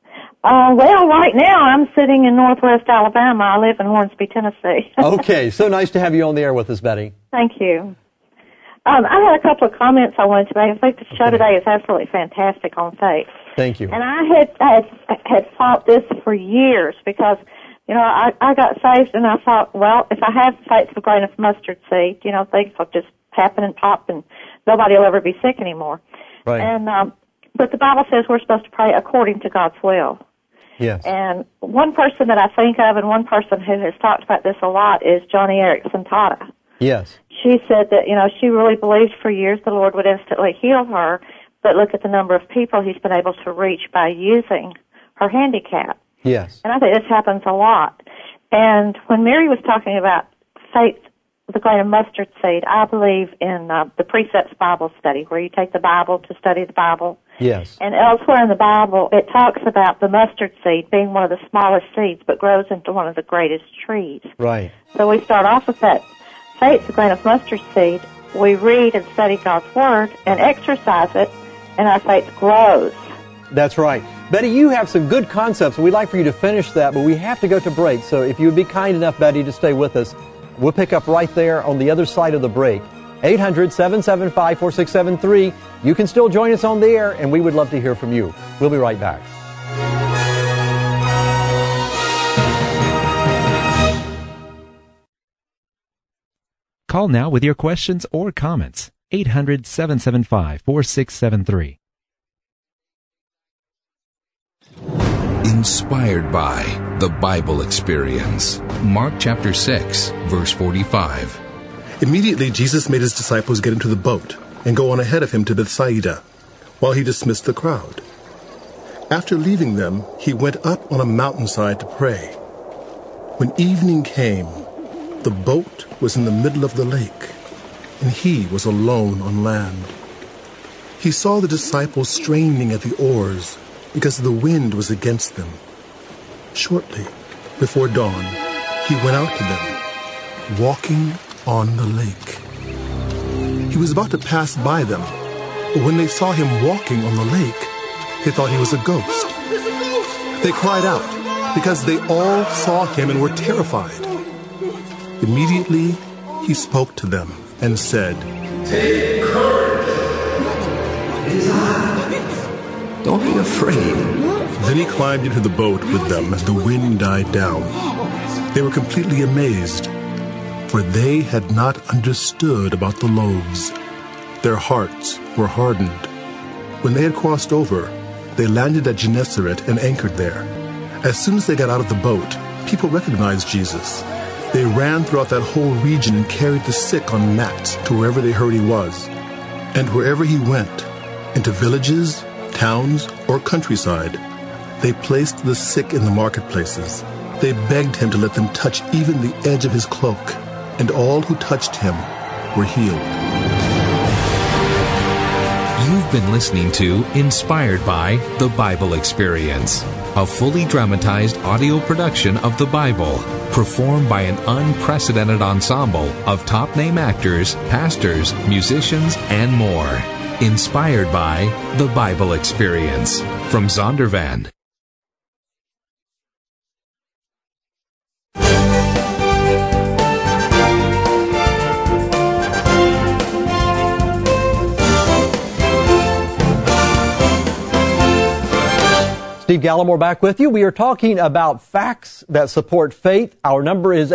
Well, right now I'm sitting in northwest Alabama. I live in Hornsby, Tennessee. Okay, so nice to have you on the air with us, Betty. Thank you. I had a couple of comments I wanted to make. I think the show today is absolutely fantastic on faith. Thank you. And I had thought this for years because, I got saved and I thought, well, if I have faith of a grain of mustard seed, things will just happen and pop and nobody will ever be sick anymore. Right. And, but the Bible says we're supposed to pray according to God's will. Yes. And one person that I think of and one person who has talked about this a lot is Joni Eareckson Tada. Yes. She said that, she really believed for years the Lord would instantly heal her, but look at the number of people he's been able to reach by using her handicap. Yes. And I think this happens a lot. And when Mary was talking about faith, the grain of mustard seed, I believe in the Precepts Bible Study, where you take the Bible to study the Bible. Yes. And elsewhere in the Bible, it talks about the mustard seed being one of the smallest seeds, but grows into one of the greatest trees. Right. So we start off with that faith, the grain of mustard seed. We read and study God's Word and exercise it, and our faith grows. That's right. Betty, you have some good concepts. We'd like for you to finish that, but we have to go to break. So if you would be kind enough, Betty, to stay with us, we'll pick up right there on the other side of the break. 800-775-4673. You can still join us on the air, and we would love to hear from you. We'll be right back. Call now with your questions or comments. 800-775-4673. Inspired by the Bible Experience. Mark chapter 6, verse 45. Immediately Jesus made his disciples get into the boat and go on ahead of him to Bethsaida, while he dismissed the crowd. After leaving them, he went up on a mountainside to pray. When evening came, the boat was in the middle of the lake, and he was alone on land. He saw the disciples straining at the oars because the wind was against them. Shortly before dawn, he went out to them, walking on the lake. He was about to pass by them, but when they saw him walking on the lake, they thought he was a ghost. They cried out because they all saw him and were terrified. Immediately, he spoke to them and said, "Take courage. It is I. Don't be afraid." Then he climbed into the boat with them as the wind died down. They were completely amazed. for they had not understood about the loaves. Their hearts were hardened. When they had crossed over, they landed at Gennesaret and anchored there. As soon as they got out of the boat, people recognized Jesus. They ran throughout that whole region and carried the sick on mats to wherever they heard he was. And wherever he went, into villages, towns, or countryside, they placed the sick in the marketplaces. They begged him to let them touch even the edge of his cloak, and all who touched him were healed. You've been listening to Inspired by The Bible Experience, a fully dramatized audio production of the Bible, performed by an unprecedented ensemble of top-name actors, pastors, musicians, and more. Inspired by The Bible Experience from Zondervan. Steve Gallimore back with you. We are talking about facts that support faith. Our number is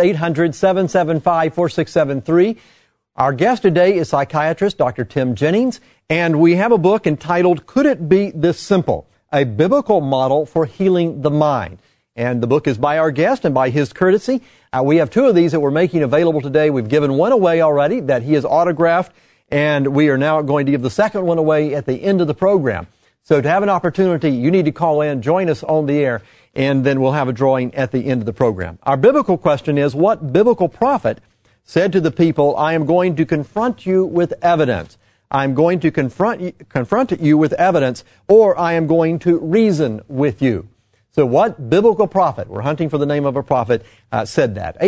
800-775-4673. Our guest today is psychiatrist Dr. Tim Jennings, and we have a book entitled, Could It Be This Simple? A Biblical Model for Healing the Mind. And the book is by our guest and by his courtesy. We have two of these that we're making available today. We've given one away already that he has autographed, and we are now going to give the second one away at the end of the program. So to have an opportunity, you need to call in, join us on the air, and then we'll have a drawing at the end of the program. Our biblical question is, what biblical prophet said to the people, I am going to confront you with evidence. I'm going to confront you with evidence, or I am going to reason with you. So what biblical prophet, we're hunting for the name of a prophet, said that?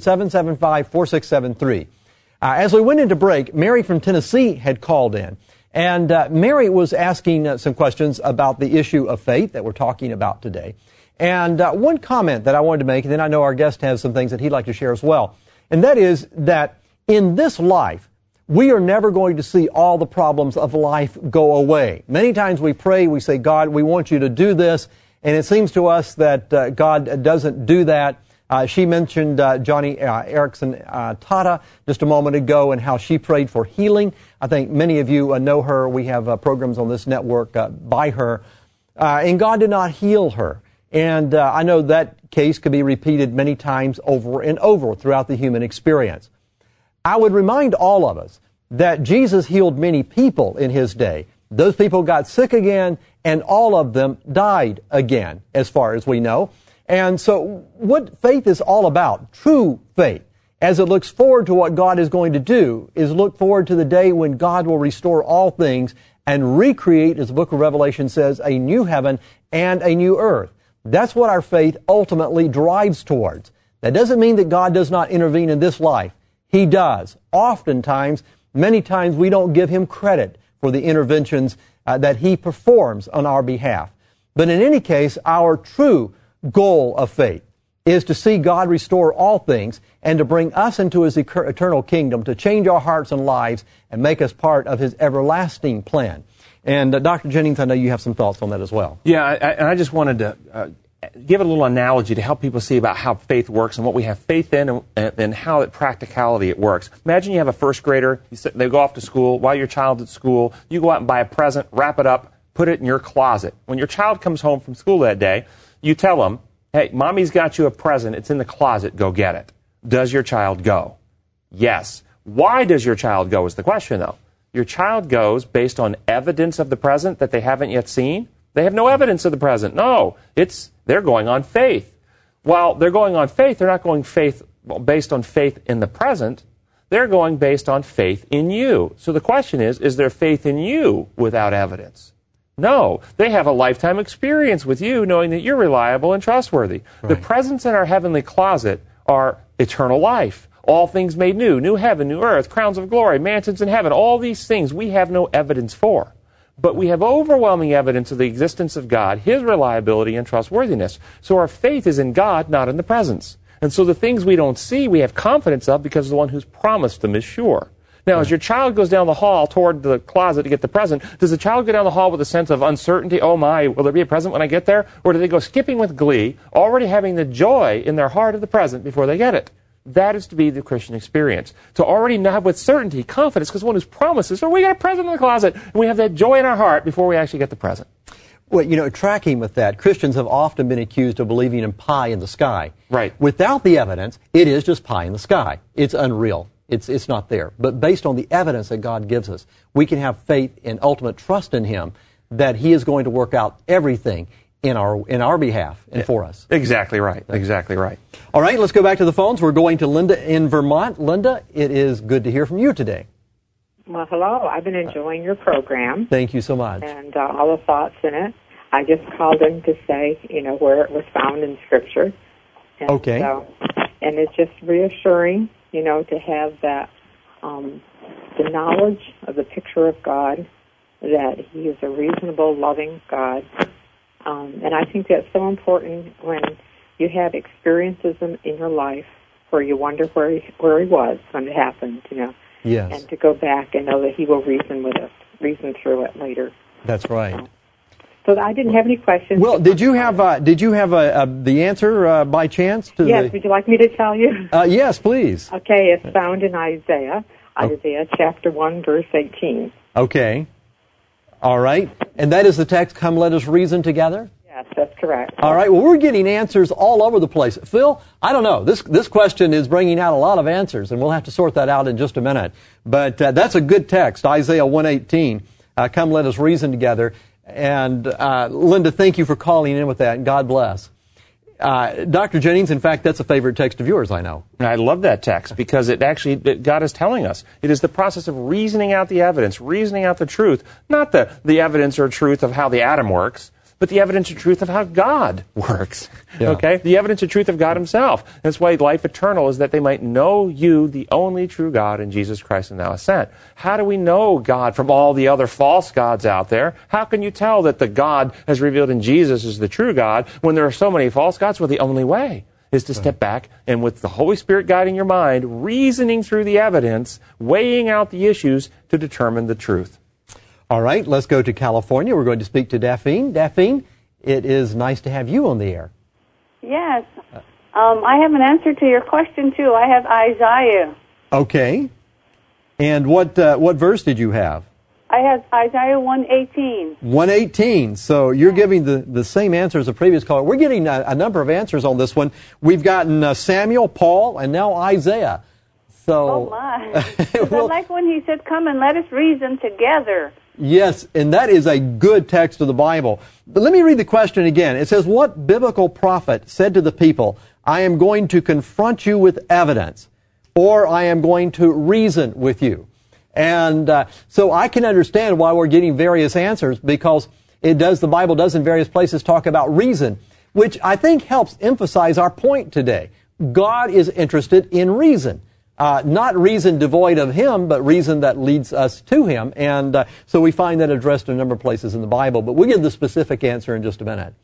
800-775-4673. As we went into break, Mary from Tennessee had called in. And Mary was asking some questions about the issue of faith that we're talking about today. And one comment that I wanted to make, and then I know our guest has some things that he'd like to share as well, and that is that in this life, we are never going to see all the problems of life go away. Many times we pray, we say, God, we want you to do this, and it seems to us that God doesn't do that. She mentioned Johnny Erickson Tata just a moment ago and how she prayed for healing. I think many of you know her. We have programs on this network by her. And God did not heal her. And I know that case could be repeated many times over and over throughout the human experience. I would remind all of us that Jesus healed many people in his day. Those people got sick again, and all of them died again, as far as we know. And so what faith is all about, true faith, as it looks forward to what God is going to do, is look forward to the day when God will restore all things and recreate, as the book of Revelation says, a new heaven and a new earth. That's what our faith ultimately drives towards. That doesn't mean that God does not intervene in this life. He does. Oftentimes, many times we don't give him credit for the interventions that he performs on our behalf. But in any case, our true goal of faith is to see God restore all things and to bring us into his eternal kingdom, to change our hearts and lives and make us part of his everlasting plan. And Dr. Jennings, I know you have some thoughts on that as well. Yeah, I just wanted to give a little analogy to help people see about how faith works and what we have faith in and how at practicality it works. Imagine you have a first grader, they go off to school. While your child's at school, you go out and buy a present, wrap it up, put it in your closet. When your child comes home from school that day, you tell them, hey, mommy's got you a present. It's in the closet. Go get it. Does your child go? Yes. Why does your child go is the question, though. Your child goes based on evidence of the present that they haven't yet seen. They have no evidence of the present. No, they're going on faith. While they're going on faith, they're not going based on faith in the present. They're going based on faith in you. So the question is there faith in you without evidence? No, they have a lifetime experience with you knowing that you're reliable and trustworthy. Right. The presents in our heavenly closet are eternal life, all things made new, new heaven, new earth, crowns of glory, mansions in heaven, all these things we have no evidence for. But we have overwhelming evidence of the existence of God, his reliability and trustworthiness. So our faith is in God, not in the presence. And so the things we don't see, we have confidence of because the one who's promised them is sure. Now, as your child goes down the hall toward the closet to get the present, does the child go down the hall with a sense of uncertainty? Oh my, will there be a present when I get there? Or do they go skipping with glee, already having the joy in their heart of the present before they get it? That is to be the Christian experience. To already have with certainty, confidence, because one who's promises, so we got a present in the closet, and we have that joy in our heart before we actually get the present. Well, tracking with that, Christians have often been accused of believing in pie in the sky. Right. Without the evidence, it is just pie in the sky. It's unreal. It's not there. But based on the evidence that God gives us, we can have faith and ultimate trust in Him that He is going to work out everything in our behalf and for us. Exactly right. Exactly right. All right, let's go back to the phones. We're going to Linda in Vermont. Linda, it is good to hear from you today. Well, hello. I've been enjoying your program. Thank you so much. And all the thoughts in it. I just called in to say, where it was found in Scripture. And okay. And it's just reassuring, to have that, the knowledge of the picture of God, that He is a reasonable, loving God. And I think that's so important when you have experiences in your life where you wonder where he was when it happened, Yes. And to go back and know that He will reason through it later. That's right. So I didn't have any questions. Well, did you have the answer by chance? Yes. Would you like me to tell you? Yes, please. Okay. It's found in Isaiah chapter 1, verse 18. Okay. All right. And that is the text, "Come, let us reason together"? Yes, that's correct. All right. Well, we're getting answers all over the place. Phil, I don't know. This question is bringing out a lot of answers, and we'll have to sort that out in just a minute. But that's a good text, Isaiah 1:18. "Come, let us reason together." And Linda, thank you for calling in with that, and God bless. Dr. Jennings, in fact, that's a favorite text of yours, I know. I love that text because God is telling us. It is the process of reasoning out the evidence, reasoning out the truth, not the evidence or truth of how the atom works, but the evidence and truth of how God works. Yeah. Okay? The evidence and truth of God Himself. That's why life eternal is that they might know you, the only true God, and Jesus Christ whom Thou hast sent. How do we know God from all the other false gods out there? How can you tell that the God as revealed in Jesus is the true God when there are so many false gods? Well, the only way is to step back and with the Holy Spirit guiding your mind, reasoning through the evidence, weighing out the issues to determine the truth. All right, let's go to California. We're going to speak to Daphne. Daphne, it is nice to have you on the air. Yes. I have an answer to your question, too. I have Isaiah. Okay. And what verse did you have? I have Isaiah 1:18. 1:18. So you're giving the same answer as the previous caller. We're getting a number of answers on this one. We've gotten Samuel, Paul, and now Isaiah. So, oh, my. I like when he said, "Come and let us reason together." Yes, and that is a good text of the Bible. But let me read the question again. It says, "What biblical prophet said to the people, 'I am going to confront you with evidence,' or 'I am going to reason with you'?" And so I can understand why we're getting various answers, because the Bible does in various places talk about reason, which I think helps emphasize our point today. God is interested in reason. Not reason devoid of Him, but reason that leads us to Him. And so we find that addressed in a number of places in the Bible. But we'll give the specific answer in just a minute.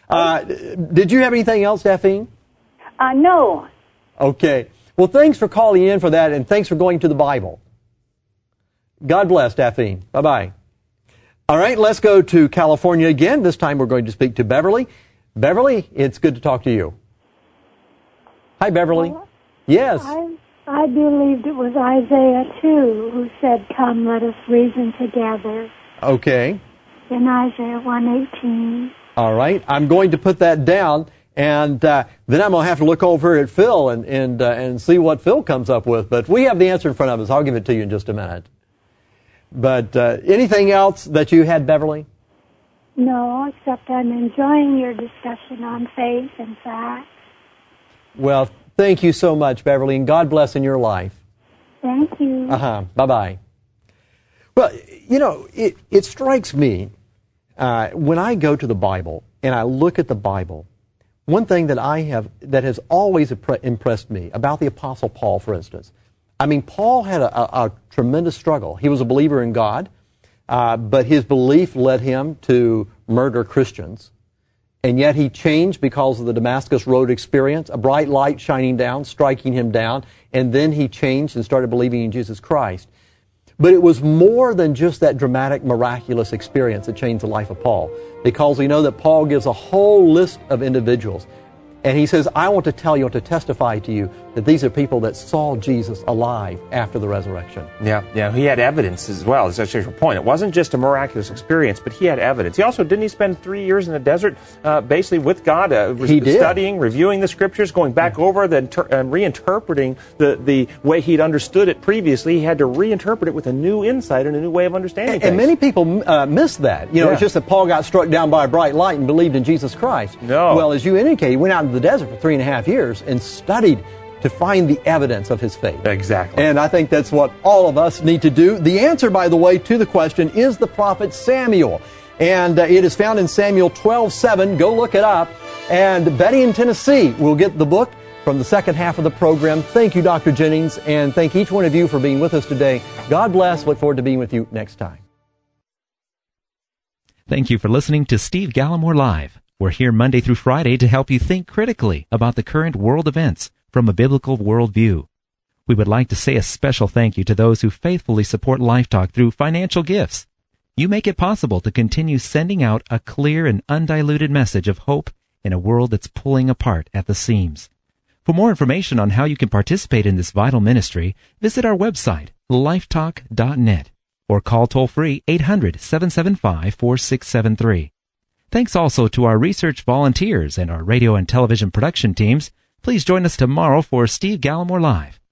Did you have anything else, Daphne? No. Okay. Well, thanks for calling in for that, and thanks for going to the Bible. God bless, Daphne. Bye-bye. All right, let's go to California again. This time we're going to speak to Beverly. Beverly, it's good to talk to you. Hi, Beverly. Yes. I believed it was Isaiah 2 who said, "Come, let us reason together." Okay. In Isaiah 1:18. All right. I'm going to put that down, and then I'm going to have to look over at Phil and see what Phil comes up with. But we have the answer in front of us. I'll give it to you in just a minute. But anything else that you had, Beverly? No, except I'm enjoying your discussion on faith and facts. Well, thank you so much, Beverly, and God bless in your life. Thank you. Bye-bye. Well, it strikes me when I go to the Bible and I look at the Bible, one thing that has always impressed me about the Apostle Paul, for instance. I mean, Paul had a tremendous struggle. He was a believer in God, but his belief led him to murder Christians. And yet he changed because of the Damascus Road experience, a bright light shining down, striking him down, and then he changed and started believing in Jesus Christ. But it was more than just that dramatic, miraculous experience that changed the life of Paul, because we know that Paul gives a whole list of individuals. And he says, "I want to tell you, I want to testify to you that these are people that saw Jesus alive after the resurrection. Yeah, he had evidence as well. That's actually your point. It wasn't just a miraculous experience, but he had evidence. He also, didn't he spend 3 years in the desert basically with God, studying, reviewing the Scriptures, going back over and reinterpreting the way he'd understood it previously. He had to reinterpret it with a new insight and a new way of understanding things. And many people miss that. It's just that Paul got struck down by a bright light and believed in Jesus Christ. No. Well, as you indicated, he went out into the desert for 3.5 years and studied to find the evidence of his faith. Exactly. And I think that's what all of us need to do. The answer, by the way, to the question is the prophet Samuel. And it is found in Samuel 12:7. Go look it up. And Betty in Tennessee will get the book from the second half of the program. Thank you, Dr. Jennings, and thank each one of you for being with us today. God bless. Look forward to being with you next time. Thank you for listening to Steve Gallimore Live. We're here Monday through Friday to help you think critically about the current world events from a biblical worldview. We would like to say a special thank you to those who faithfully support Life Talk through financial gifts. You make it possible to continue sending out a clear and undiluted message of hope in a world that's pulling apart at the seams. For more information on how you can participate in this vital ministry, visit our website, lifetalk.net, or call toll-free 800-775-4673. Thanks also to our research volunteers and our radio and television production teams. Please join us tomorrow for Steve Gallimore Live.